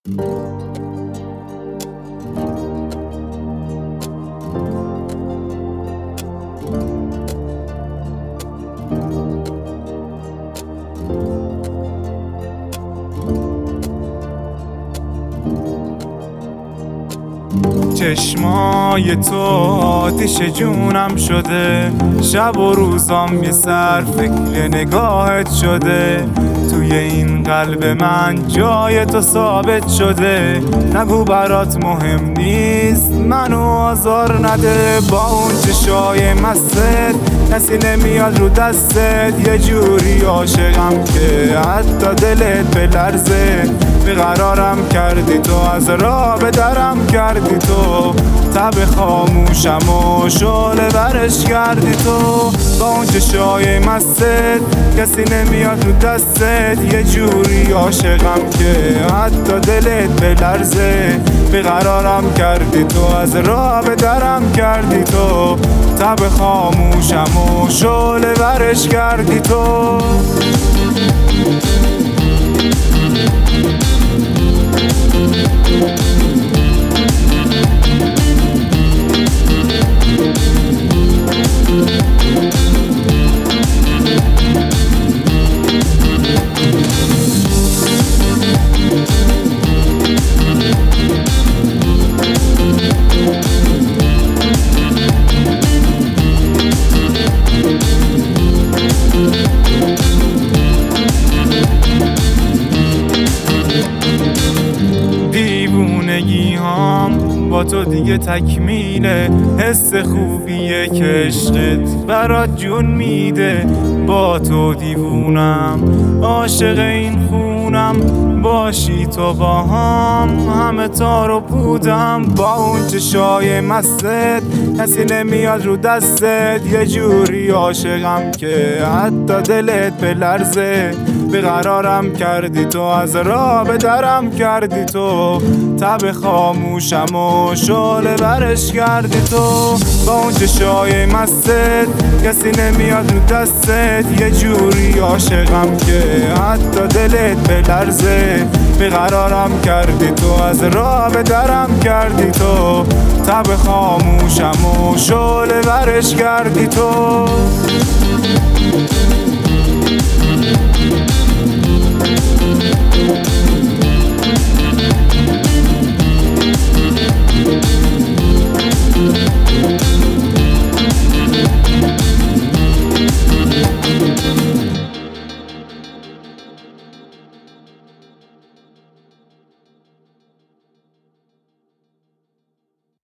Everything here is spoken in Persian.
چشمای تو آتیش جونم شده، شب و روزام یه سر فکر نگاهت شده. توی این قلب من جای تو ثابت شده، نگو برات مهم نیست منو آزار نده. با اون چشای مستت کسی نمیاد رو دستت، یه جوری عاشقم که حتی دلت بلرزه. بیقرارم کردی تو، از راه به درم کردی تو، تب خاموشم و شعله برش کردی تو. با اون چشای مستت کسی نمیاد رو دستت، یه جوری عاشقم که حتی دلت بلرزه. بیقرارم کردی تو، از راه به درم کردی تو، تب خاموشم و شعله برش کردی تو. با تو دیگه تکمیله، حس خوبیه که عشقت برات جون میده. با تو دیوونم، عاشق این خونم، باشی تو با همه تار و پودم. با اون چشای مستت کسی نمیاد رو دستت، یه جوری عاشقم که حتی دلت بلرزه. بیقرارم کردی تو، از راه به درم کردی تو، تب خاموشم و شعله برش کردی تو. با اون چشای مستت کسی نمیاد رو دستت، یه جوری عاشقم که حتی دلت بلرزه. بیقرارم کردی تو، از راه به درم کردی تو، تب خاموشم و شعله برش کردی تو.